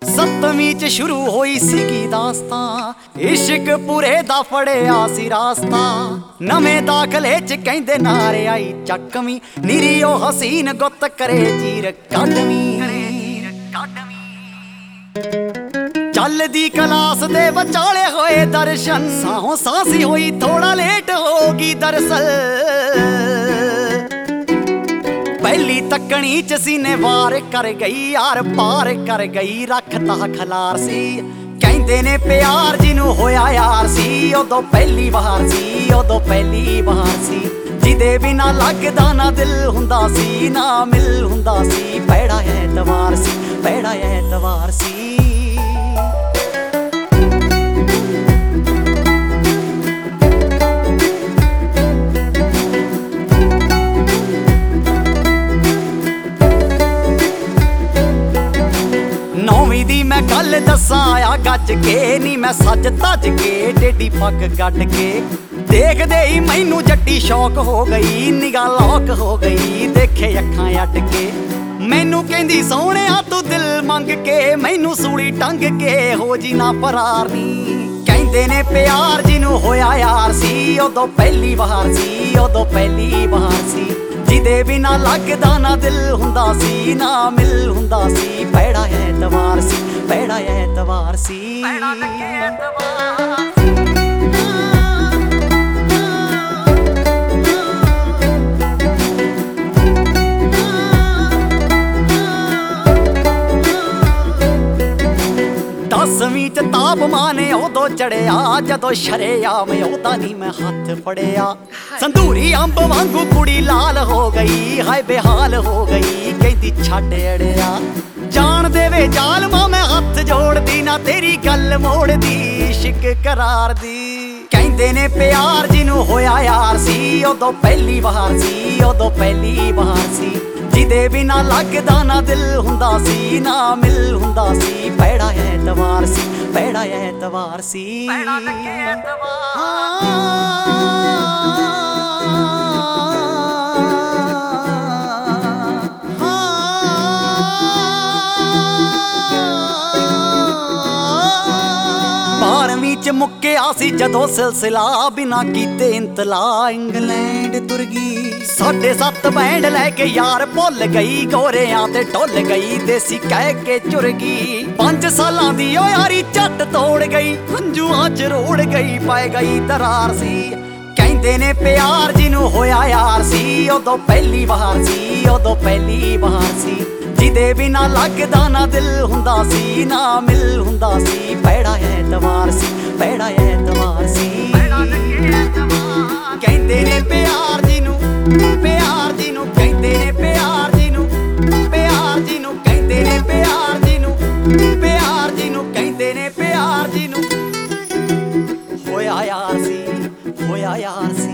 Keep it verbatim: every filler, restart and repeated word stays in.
ਸੱਤਵੀਂ ਚ ਸ਼ੁਰੂ ਹੋਈ ਸੀਗੀ ਦਾਸਤਾਂ, ਇਸ਼ਕ ਪੂਰੇ ਦਾ ਫੜਿਆ ਸੀ ਰਾਸਤਾ। ਨਵੇਂ ਦਾਖਲੇ ਚ ਕਹਿੰਦੇ ਨਾਰੇ ਆਈ ਚੱਕਵੀਂ, ਨੀਰੀ ਉਹ ਹਸੀਨ ਗੁੱਤ ਕਰੇ ਚੀਰ ਕੱਢਵੀਂ। ਚੱਲਦੀ ਕਲਾਸ ਦੇ ਵਿਚਾਲੇ ਹੋਏ ਦਰਸ਼ਨ, ਸਾਹੋਂ ਸਾਂਸੀ ਹੋਈ ਥੋੜਾ ਲੇਟ ਹੋ ਗਈ ਦਰਸਲ। ਪਹਿਲੀ ਤੱਕਣੀ ਚ ਸੀਨੇ ਵਾਰ ਕਰ ਗਈ, ਯਾਰ ਪਾਰ ਕਰ ਗਈ, ਰੱਖਤਾ ਖਲਾਰ ਸੀ। ਕਹਿੰਦੇ ਨੇ ਪਿਆਰ ਜਿਹਨੂੰ ਹੋਇਆ ਯਾਰ ਸੀ, ਉਦੋਂ ਪਹਿਲੀ ਵਾਰ ਸੀ, ਉਦੋਂ ਪਹਿਲੀ ਵਾਰ ਸੀ। ਜਿਹਦੇ ਬਿਨਾ ਲੱਗਦਾ ਨਾ ਦਿਲ ਹੁੰਦਾ ਸੀ, ਨਾ ਮਿਲ ਹੁੰਦਾ ਸੀ। ਪੈੜਾ ਐਤਵਾਰ ਸੀ, ਪੈੜਾ ਐਤਵਾਰ ਸੀ। ਨੌਵੀਂ ਦੀ ਮੈਂ ਗੱਲ ਦੱਸਾਂ ਆ ਗੱਜ ਕੇ, ਨੀ ਮੈਂ ਸੱਜ ਤੱਜ ਕੇ ਟੇਢੀ ਪੱਗ ਕੱਢ ਕੇ। ਦੇਖਦੇ ਹੀ ਮੈਨੂੰ ਜੱਟੀ ਸ਼ੌਕ ਹੋ ਗਈ, ਨਿਗਾਹ ਲੋਕ ਹੋ ਗਈ, ਦੇਖੇ ਅੱਖਾਂ ਅੱਡ ਕੇ। ਮੈਨੂੰ ਕਹਿੰਦੀ ਸੋਹਣਿਆ ਤੂੰ ਦਿਲ ਮੰਗ ਕੇ, ਮੈਨੂੰ ਸੂਲੀ ਟੰਗ ਕੇ ਹੋ ਜੀ ਨਾ ਫਰਾਰ ਨੀ। ਕਹਿੰਦੇ ਨੇ ਪਿਆਰ ਜਿਹਨੂੰ ਹੋਇਆ ਯਾਰ ਸੀ, ਉਦੋਂ ਪਹਿਲੀ ਵਾਰ ਸੀ, ਉਦੋਂ ਪਹਿਲੀ ਵਾਰ ਸੀ। ਜਿਹਦੇ ਬਿਨਾ ਲੱਗਦਾ ਨਾ ਦਿਲ ਹੁੰਦਾ ਸੀ, ਨਾ ਮਿਲ ਹੁੰਦਾ ਸੀ। ਪੈੜਾ ਐਤਵਾਰ ਸੀ, ਪੈੜਾ ਐਤਵਾਰ ਸੀ। ਦਸਵੀਂ ਚ ਤਾਪਮਾਨ ਉਦੋਂ ਚੜਿਆ, ਜਦੋਂ ਸ਼ਰੇਆਮ ਉਹਦਾ ਨੀ ਮੈਂ ਹੱਥ ਫੜਿਆ। ਸੰਧੂਰੀ ਅੰਬ ਵਾਂਗੂ ਕੁੜੀ ਲਾਲ ਹੋ ਗਈ, ਹਾਏ ਬੇਹਾਲ ਹੋ ਗਈ, ਕਹਿੰਦੀ ਛੱਡ ਅੜਿਆ। ਜਾਣ ਦੇਵੇ ਜ਼ਾਲਮਾ ਮੈਂ ਹੱਥ ਜੋੜਦੀ, ਨਾ ਤੇਰੀ ਗੱਲ ਮੋੜਦੀ, ਇਸ਼ਕ ਕਰਾਰ ਦੀ। ਕਹਿੰਦੇ ਨੇ ਪਿਆਰ ਜਿਹਨੂੰ ਹੋਇਆ ਯਾਰ ਸੀ, ਉਦੋਂ ਪਹਿਲੀ ਵਾਰ ਸੀ, ਉਦੋਂ ਪਹਿਲੀ ਵਾਰ ਸੀ। ਜਿਹਦੇ ਬਿਨਾ ਲੱਗਦਾ ਨਾ ਦਿਲ ਹੁੰਦਾ ਸੀ, ਨਾ ਮਿਲ ਹੁੰਦਾ ਸੀ। ਪੈੜਾ ਐਤਵਾਰ ਸੀ, ਪੈੜਾ ਐਤਵਾਰ ਸੀ। ਬਾਰਵੀਂ ਚ ਮੁੱਕਿਆ ਸੀ ਜਦੋਂ ਸਿਲਸਿਲਾ, ਬਿਨਾ ਕੀਤੇ ਇੰਤਲਾ ਇੰਗਲੈਂਡ ਤੁਰ ਗਈ। ਸਾਢੇ ਸੱਤ ਬੈਂਡ ਲੈ ਕੇ ਯਾਰ ਭੁੱਲ ਗਈ, ਗੋਰਿਆਂ ਤੇ ਢੁੱਲ ਗਈ, ਦੇਸੀ ਕਹਿ ਕੇ ਚੁਰ ਗਈ। ਪੰਜ ਸਾਲਾਂ ਦੀ ਓ ਯਾਰੀ ਝੱਟ ਤੋੜ ਗਈ, ਹੰਝੂਆਂ ਚ ਰੋੜ ਗਈ, ਪੈ ਗਈ ਦਰਾਰ ਸੀ। ਕਹਿੰਦੇ ਨੇ ਪਿਆਰ ਜਿਹਨੂੰ ਹੋਇਆ ਯਾਰ ਸੀ, ਉਦੋਂ ਪਹਿਲੀ ਵਾਰ ਸੀ, ਉਦੋਂ ਪਹਿਲੀ ਵਾਰ ਸੀ। ਜਿਹਦੇ ਬਿਨਾ ਲੱਗਦਾ ਨਾ ਦਿਲ ਹੁੰਦਾ ਸੀ, ਨਾ ਮਿਲ ਹੁੰਦਾ ਸੀ। ਪੈੜਾ ਐਤਵਾਰ ਸੀ, ਪੈੜਾ ਐਤਵਾਰ ਸੀ। ਕਹਿੰਦੇ ਨੇ ਪਿਆਰ ਜਿਹਨੂੰ, ਪਿਆਰ ਜਿਹਨੂੰ ਕਹਿੰਦੇ ਨੇ, ਪਿਆਰ ਜਿਹਨੂੰ, ਪਿਆਰ ਜਿਹਨੂੰ ਕਹਿੰਦੇ ਨੇ, ਪਿਆਰ ਜਿਹਨੂੰ, ਪਿਆਰ ਜਿਹਨੂੰ ਕਹਿੰਦੇ ਨੇ, ਪਿਆਰ ਜਿਹਨੂੰ ਹੋਇਆ ਯਾਰ ਸੀ, ਹੋਇਆ ਯਾਰ ਸੀ।